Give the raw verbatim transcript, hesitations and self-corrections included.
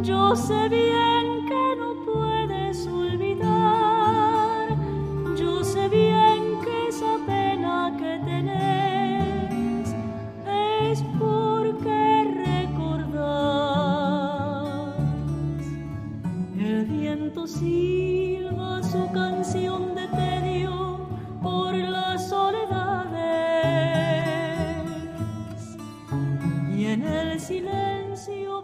Yo sé bien que no puedes olvidar, yo sé bien que esa pena que tenés es porque recordás. El viento silba su canción de tedio por las soledades y en el silencio